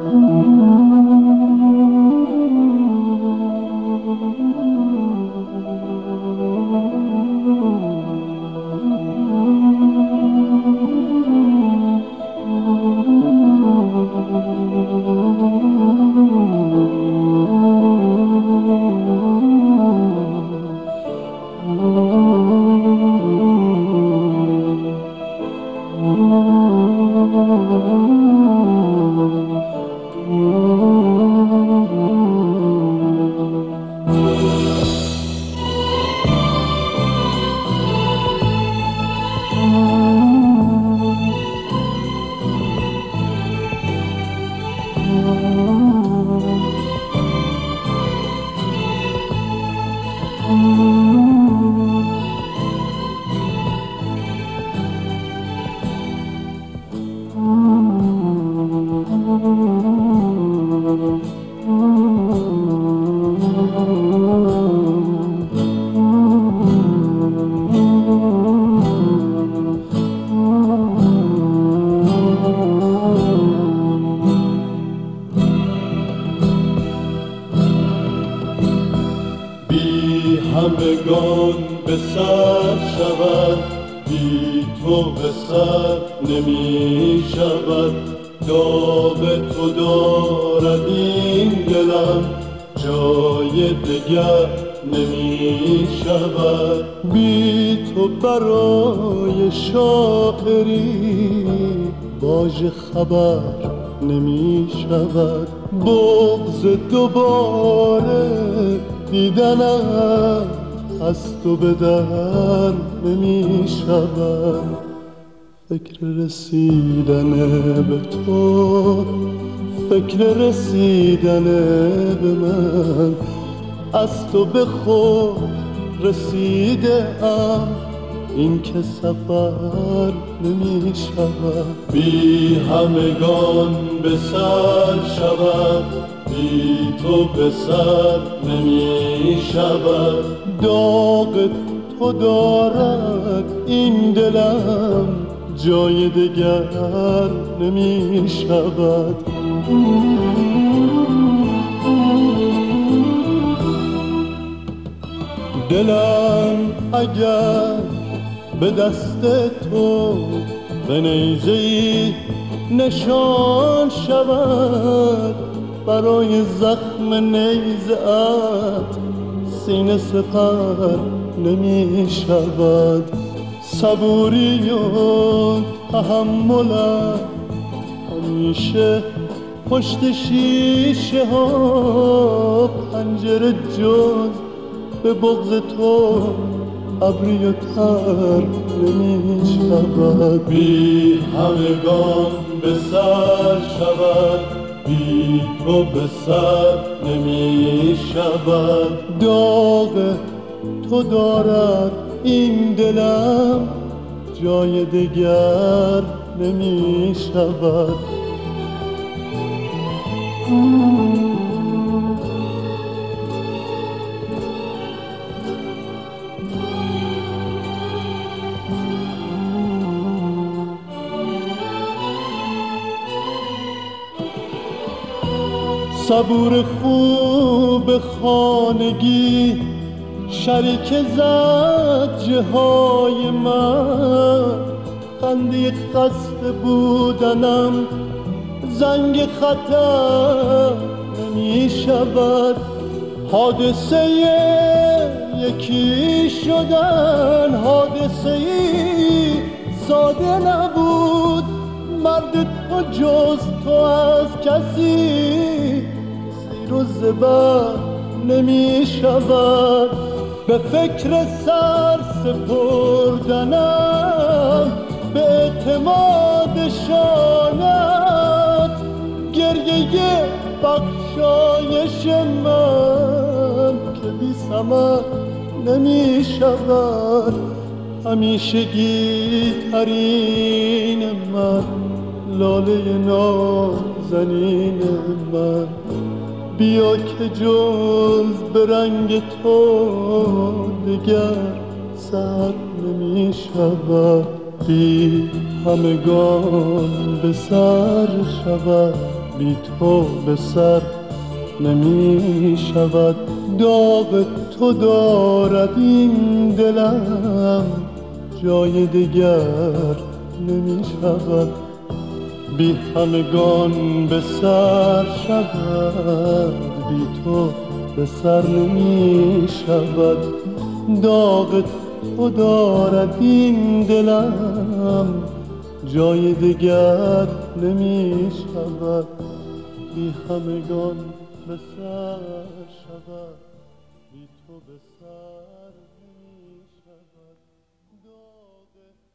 همگان به سر شود، بی تو به سر نمی شود. داغ تو دارد این دلم، جای دگر نمی شود. بی تو برای شاعری باژ خبر نمی شود. بغض دوباره دیدنم از تو به در نمی شود. فکر رسیدن به تو، فکر رسیدن به من، از تو به خود رسیده ام، این که سفر نمی شود. بی همگان به سر شود، بی تو به سر نمی شود. داغ تو دارد این دلم، جای دگر نمی شود. دلم اگر به دست تو به نیزه‌ای نشان شود، برای زخم نیزه‌ات سینه سپر نمی شود. صبوری و تحملم همیشه پشت شیشه ها، پنجره جز به بغض تو ابری و تر نمی شود. بی همگان به سر شود، بی تو به سر نمی شود. داغ تو دارد این دلم، جای دگر نمی شود. صبور خوب خانگی شریک زجه های من، خنده خسته بودنم زنگ خطر نمی شود. حادثه یکی شدن حادثه ساده نبود، مرد تو جز تو از کسی زیر و زبر نمی شود. به فکر سر سپردنم به اعتماد شانت، گریه بخشایش من که بی ثمر نمی شود. همیشگی ترین من، لاله نازنین من، بیا که جز به رنگ تو دگر سر نمی شود. بی همگان به سر شود، بی تو به سر نمی شود. داغ تو دارد این دلم، جای دگر نمی شود. بی همگان به سر شود، بی تو به سر نمی شود. داغ تو دارد این دلم، جای دگر نمی شود. بی همگان به سر شود، بی تو به سر نمی شود. داغ